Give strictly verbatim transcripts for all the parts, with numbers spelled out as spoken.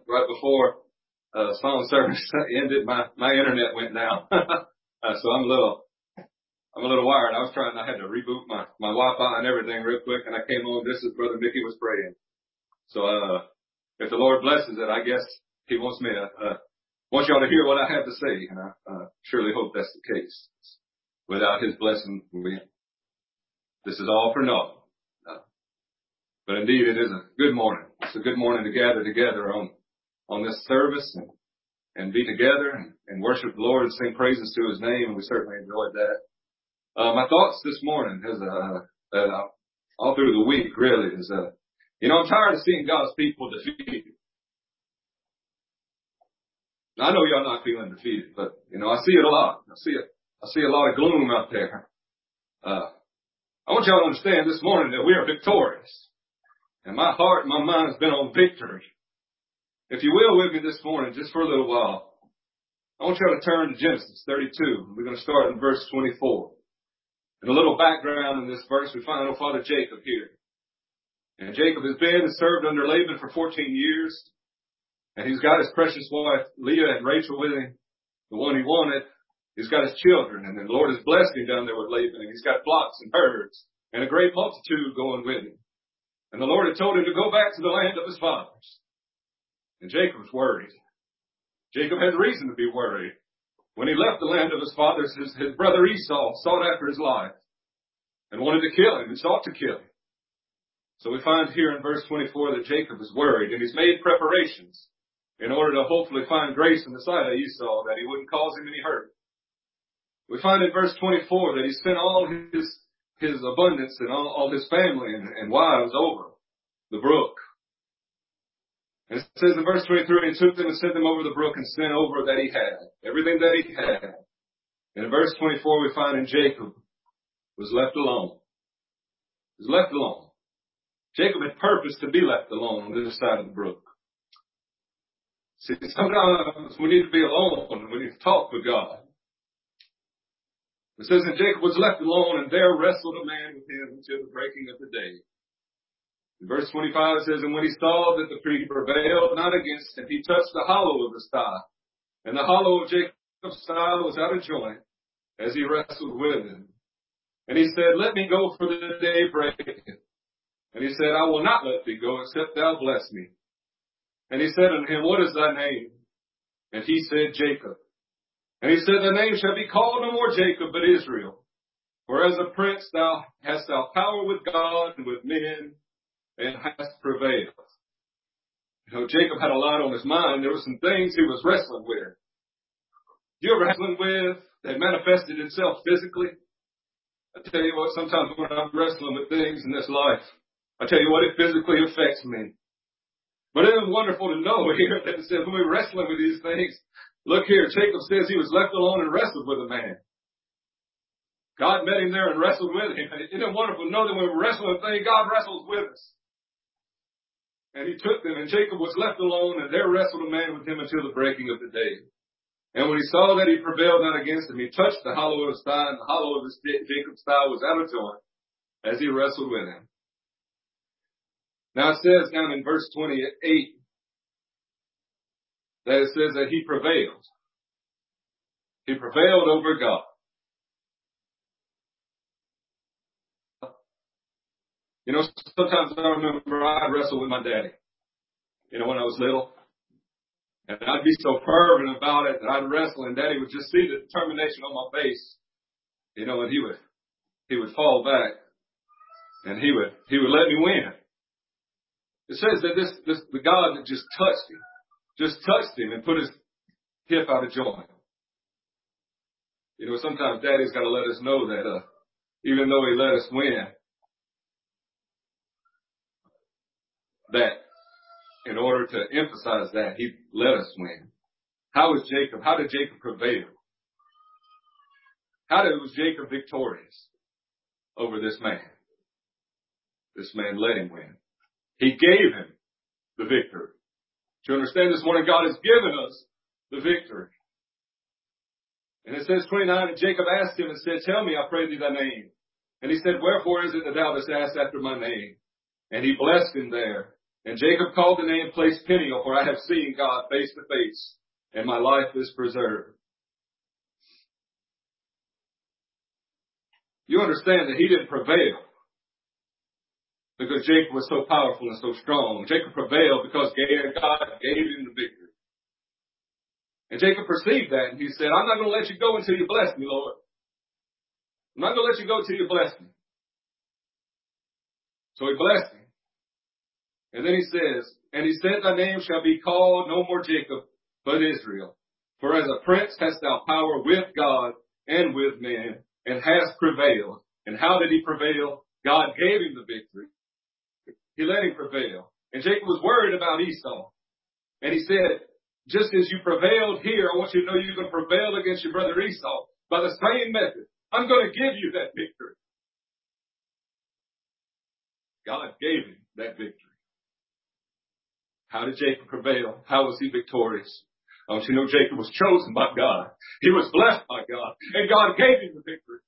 right before uh, song service ended, my, my internet went down. uh, so I'm a little, I'm a little wired. I was trying, I had to reboot my, my Wi-Fi and everything real quick, and I came on just as Brother Mickey was praying. So, uh, if the Lord blesses it, I guess He wants me to, uh, want y'all to hear what I have to say, and I, uh, surely hope that's the case. Without His blessing, we, this is all for naught. Uh, but indeed, it is a good morning. It's a good morning to gather together on, on this service and, and be together and, and worship the Lord and sing praises to His name, and we certainly enjoyed that. Uh, my thoughts this morning is, uh, uh, all through the week really is, uh, you know, I'm tired of seeing God's people defeated. Now, I know y'all not feeling defeated, but, you know, I see it a lot. I see it. I see a lot of gloom out there. Uh, I want y'all to understand this morning that we are victorious. And my heart and my mind has been on victory. If you will with me this morning, just for a little while, I want y'all to turn to Genesis thirty-two. We're going to start in verse twenty-four. And a little background in this verse, we find our father Jacob here. And Jacob has been and served under Laban for fourteen years. And he's got his precious wife, Leah and Rachel with him, the one he wanted. He's got his children, and the Lord has blessed him down there with Laban, and he's got flocks and herds, and a great multitude going with him. And the Lord had told him to go back to the land of his fathers. And Jacob was worried. Jacob had reason to be worried. When he left the land of his fathers, his, his brother Esau sought after his life and wanted to kill him and sought to kill him. So we find here in verse twenty-four that Jacob is worried, and he's made preparations in order to hopefully find grace in the sight of Esau, that he wouldn't cause him any hurt. We find in verse twenty-four that he sent all his, his abundance and all, all his family and, and wives over the brook. And it says in verse twenty-three, he took them and sent them over the brook and sent over that he had, everything that he had. And in verse twenty-four, we find in Jacob was left alone. He was left alone. Jacob had purposed to be left alone on this side of the brook. See, sometimes we need to be alone. We need to talk with God. It says that Jacob was left alone, and there wrestled a man with him until the breaking of the day. In verse twenty-five, it says, and when he saw that the tree prevailed not against him, he touched the hollow of his thigh. And the hollow of Jacob's thigh was out of joint as he wrestled with him. And he said, let me go, for the day breaketh. And he said, I will not let thee go, except thou bless me. And he said unto him, what is thy name? And he said, Jacob. And he said, thy name shall be called no more Jacob, but Israel. For as a prince thou hast thou power with God and with men, and hast prevailed. You know, Jacob had a lot on his mind. There were some things he was wrestling with. You ever wrestling with that manifested itself physically? I tell you what, sometimes when I'm wrestling with things in this life, I tell you what, it physically affects me. But it is wonderful to know here that it says when we're wrestling with these things, look here, Jacob says he was left alone and wrestled with a man. God met him there and wrestled with him. Isn't it wonderful to know that when we're wrestling with things, God wrestles with us. And he took them, and Jacob was left alone, and there wrestled a man with him until the breaking of the day. And when he saw that he prevailed not against him, he touched the hollow of his thigh, and the hollow of his Jacob's thigh was out of joint as he wrestled with him. Now it says down in verse twenty-eight that it says that he prevailed. He prevailed over God. You know, sometimes I remember I'd wrestle with my daddy, you know, when I was little. And I'd be so fervent about it that I'd wrestle, and Daddy would just see the determination on my face, you know, and he would, he would fall back, and he would, he would let me win. It says that this, this, the God that just touched him, just touched him and put his hip out of joint. You know, sometimes Daddy's got to let us know that, uh, even though he let us win, that in order to emphasize that, he let us win. How was Jacob? How did Jacob prevail? How did, was Jacob victorious over this man? This man let him win. He gave him the victory. Do you understand this morning? God has given us the victory. And it says twenty-nine, and Jacob asked him and said, tell me, I pray thee, thy name. And he said, wherefore is it that thou dost ask after my name? And he blessed him there. And Jacob called the name place Peniel, for I have seen God face to face, and my life is preserved. You understand that he didn't prevail because Jacob was so powerful and so strong. Jacob prevailed because God gave him the victory. And Jacob perceived that, and he said, I'm not going to let you go until you bless me, Lord. I'm not going to let you go until you bless me. So he blessed him. And then he says, and he said, thy name shall be called no more Jacob, but Israel. For as a prince hast thou power with God and with men, and hast prevailed. And how did he prevail? God gave him the victory. He let him prevail. And Jacob was worried about Esau. And he said, just as you prevailed here, I want you to know you're going to prevail against your brother Esau by the same method. I'm going to give you that victory. God gave him that victory. How did Jacob prevail? How was he victorious? I want you to know Jacob was chosen by God. He was blessed by God. And God gave him the victory.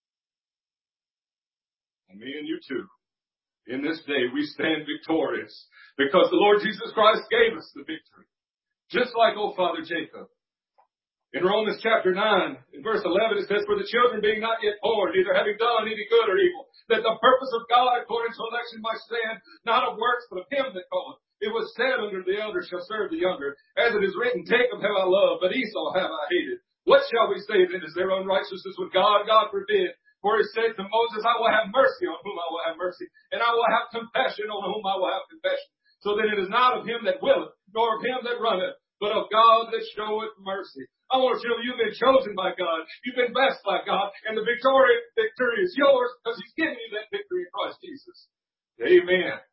And me and you too. In this day we stand victorious because the Lord Jesus Christ gave us the victory. Just like old Father Jacob. In Romans chapter nine, in verse eleven, it says, for the children being not yet born, neither having done any good or evil, that the purpose of God according to election might stand, not of works, but of him that calleth. It was said unto the elder shall serve the younger. As it is written, Jacob have I loved, but Esau have I hated. What shall we say then? Is there unrighteousness with God? God forbid. For he said to Moses, I will have mercy on whom I will have mercy, and I will have compassion on whom I will have compassion. So that it is not of him that willeth, nor of him that runneth, but of God that showeth mercy. I want you to know you've been chosen by God. You've been blessed by God. And the victory, victory is yours because he's given you that victory in Christ Jesus. Amen.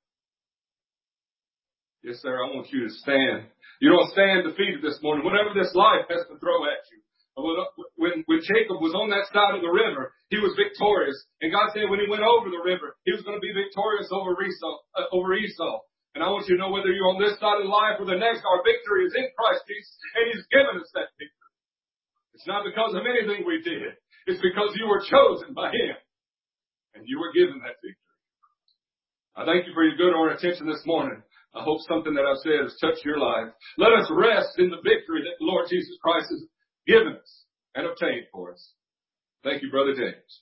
Yes, sir. I want you to stand. You don't stand defeated this morning. Whatever this life has to throw at you. When, when Jacob was on that side of the river, he was victorious. And God said when he went over the river, he was going to be victorious over Esau. Uh, over Esau. And I want you to know whether you're on this side of life or the next, our victory is in Christ Jesus. And he's given us that victory. It's not because of anything we did. It's because you were chosen by him. And you were given that victory. I thank you for your good or attention this morning. I hope something that I've said has touched your life. Let us rest in the victory that the Lord Jesus Christ has given us and obtained for us. Thank you, Brother James.